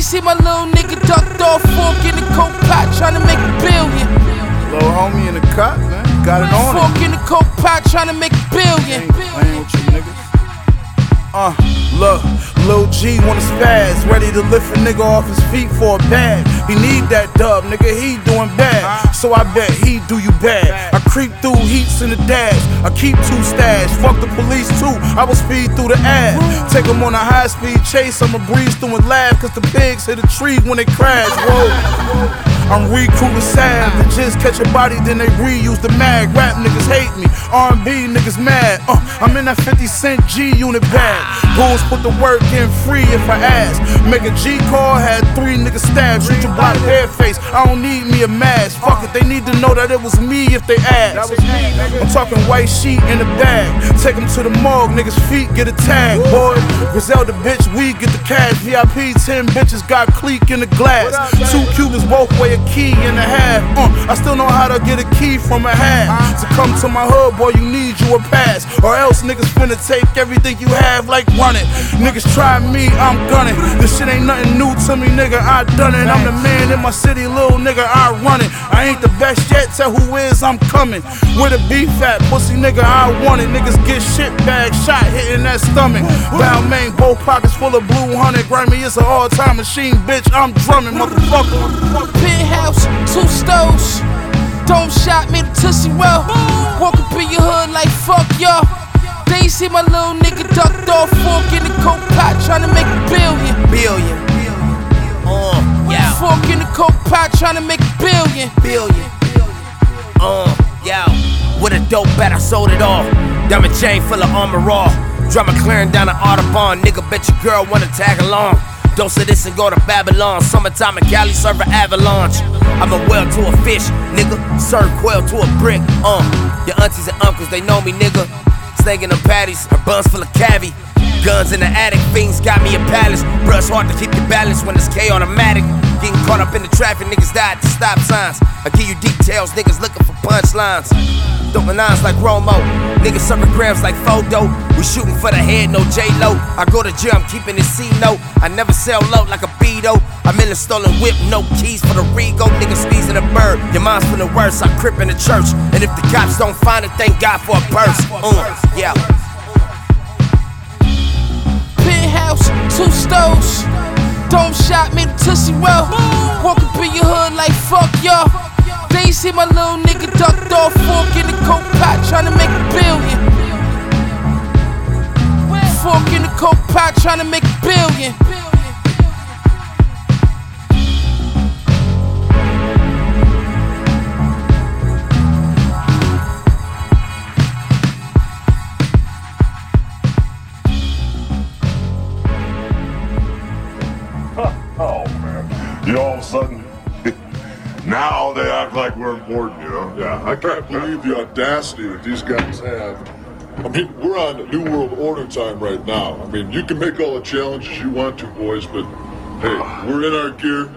see my little nigga ducked off, fork in the coke pot, tryna make $1 billion. Little homie in the cut, man. Got it on Fork in the coke pot, tryna make $1 billion. Ain't playing with you niggas. Look, Lil G wanna spaz, ready to lift a nigga off his feet for a bag. He need that dub, nigga, he doing bad. So I bet he do you bad. I creep through heats in the dash, I keep 2 stash. Fuck the police too, I will speed through the ad. Take him on a high speed chase, I'ma breeze through and laugh, cause the pigs hit a tree when they crash. Whoa. I'm recruiting salve, they just catch a body, then they reuse the mag. Rap niggas hate me, R&B niggas mad. I'm in that 50 Cent G-Unit bag. Bulls put the work in free if I ask. Make a G call, had 3 niggas stabbed. Shoot your block bare face, I don't need me a mask. Fuck it, they need to know that it was me if they ask. I'm talking white sheet in the bag. Take them to the morgue, niggas feet get a tag. Boy, Griselda bitch, we get the cash. VIP 10 bitches got clique in the glass. 2 Cubans both way a key and a half. I still know how to get a key from a half. To come to my hood, boy, you need you a pass. Or else niggas finna take everything you have like run it. Niggas try me, I'm gunning. This shit ain't nothing new to me, nigga, I done it. I'm the man in my city, little nigga, I run it. I ain't the best yet, tell who is, I'm coming. With a beef fat pussy nigga, I want it. Niggas get shit bag shot, hitting that stomach. Balmain, both pockets full of blue honey. Grammy, it's an all-time machine, bitch, I'm drumming, motherfucker. Penthouse, 2 stoves. Dome shot, made a Tootsie Roll. Walk up in your hood like fuck y'all. They see my little nigga ducked off, fork in the coke pot, tryna make $1 billion. Yeah. Fork in the coke pot, tryna make $1 billion. Yo. With a dope bet, I sold it all. Diamond chain full of armor raw. Drummer clearing down the Audubon. Nigga, bet your girl wanna tag along. Dose of this and go to Babylon. Summertime in Cali, serve an avalanche. I'm a whale to a fish, nigga. Serve quail to a brick. Your aunties and uncles, they know me, nigga. Snaking them patties, her buns full of cavi. Guns in the attic, fiends got me a palace. Brush hard to keep your balance when it's K-automatic. Getting caught up in the traffic, niggas died to stop signs. I give you details, niggas looking for punchlines. Throwing lines like Romo, niggas serving grams like Fodo. We shooting for the head, no J-Lo. I go to jail, I'm keeping it C-note. I never sell low like a Beto. I'm in a stolen whip, no keys for the Rego. Niggas squeezing a bird, your mom's from the worst. I crip in the church, and if the cops don't find it, thank God for a purse. Yeah. Penthouse, 2 stoves. Dome shot, made a Tootsie Roll. Walk up in your hood like fuck y'all. They see my little nigga ducked off, fork in the coke pot, tryna make $1 billion. Fork in the coke pot, tryna make $1 billion. Oh man, you know, all of a sudden, now they act like we're important, you know? Yeah, I can't believe the audacity that these guys have. I mean, we're on New World Order time right now. I mean, you can make all the challenges you want to, boys, but hey, we're in our gear.